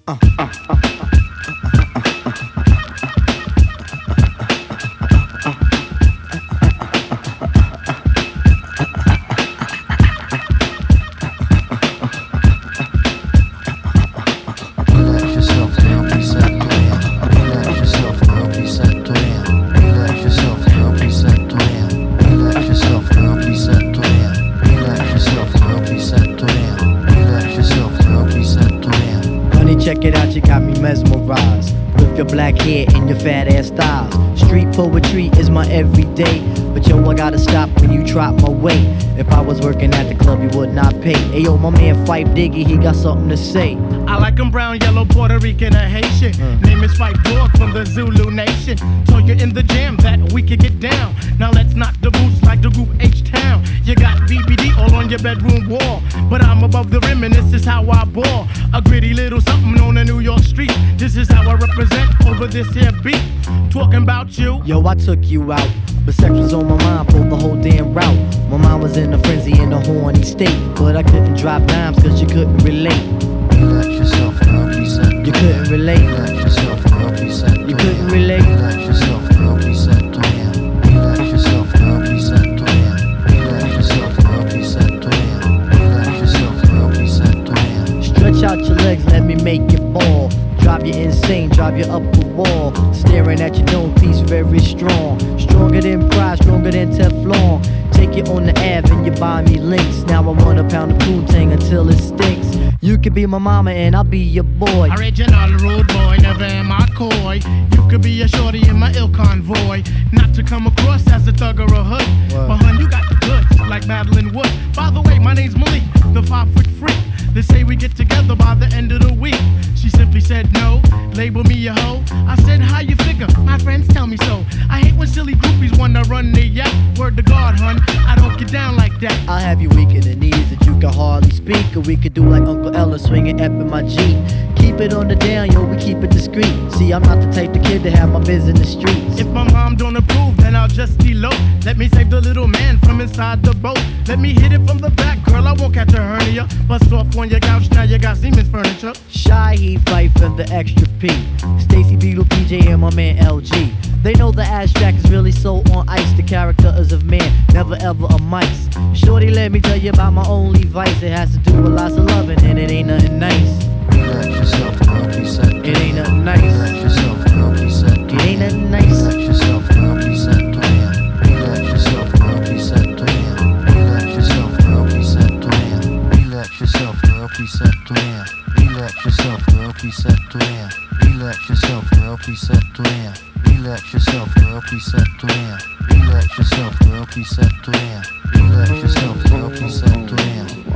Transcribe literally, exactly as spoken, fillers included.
Uh, uh, uh, Relax yourself, girl, please settle down. Relax yourself, girl, please settle down. Relax yourself, girl, please settle down. Relax yourself, girl, please settle down. Relax yourself, girl, please settle down. Relax yourself, girl, please settle down. Honey, check it out, you got me mesmerized with your black hair and your fat ass styles. Street poetry is my everyday, but yo, I gotta stop when you drop my weight. If I was working at the club, you would not pay. Ayo, my man Fife Diggy, he got something to say. I like 'em brown, yellow, Puerto Rican, or Haitian. Mm. Name is Fife Dog from the Zulu Nation. Told you in the jam that we could get down. Now let's knock the boots like the group H-Town. You got B B D all on your bedroom wall, but I'm above the rim and this is how I ball. A gritty little something on a New York street. This is how I represent over this here beat. Talking about you. Yo, I took you out, but sex was on my mind for the whole damn route. My mind was in a frenzy in a horny state, but I couldn't drop dimes cause you couldn't relate. Relax yourself, girl, please settle down. You couldn't relate. Relax yourself, girl, please settle down. You couldn't relate. Relax yourself, girl, please settle down. Relax yourself, girl, please settle down. Relax yourself, girl, please settle down. Relax yourself, girl, please settle down. Stretch out your legs, let me make you ball. Drive you insane, drive you up the wall. Staring at your dome piece, very strong. Stronger than pride, stronger than Teflon. Take you on the Ave and you buy me links. Now I want a pound of Poontang until it stinks. You could be my mama and I'll be your boy. Original rude boy, never am I coy. You could be a shorty in my ill convoy. Not to come across as a thug or a hood, Wow. but hun, you got the goods, like Madeline Wood. By the way, my name's Malik, the five foot freak. They say we get together by the end of the week. She simply said no, label me a hoe. I said, how you figure? My friends tell me so. I hate when silly groupies wanna run their yap. Word to God, hun, I don't get down like that. I'll have you weak in the knees that you can hardly speak. Or we could do like Uncle Ella swinging up in my Jeep. Keep it on the down, yo, we keep it discreet. See, I'm not the type of kid to have my biz in the streets. If my mom don't approve, then I'll just elope. Let me save the little man from inside the boat. Let me hit it from the back, girl, I won't catch a hernia. Bust off on your couch, now you got Siemens furniture. Shy, he Fife and the extra P. Stacy Beetle, P J, and my man L G. They know the ass jack is really so on ice. The character is of man, never ever a mice. Shorty, let me tell you about my only vice. It has to do with lots of loving, and it ain't nothing nice. Relax yourself, girl, please settle down. It ain't nothing nice. Relax yourself, girl, please settle down. It ain't nothing nice. Relax yourself, girl, please settle down. Relax yourself, girl, please settle down. Relax yourself, girl, please settle down. Relax yourself, girl, please settle down. Relax yourself, girl, please settle down. Relax yourself, girl, please settle down. Relax yourself, girl, please settle down. Relax yourself, girl, please settle down. Relax yourself, girl, please settle down.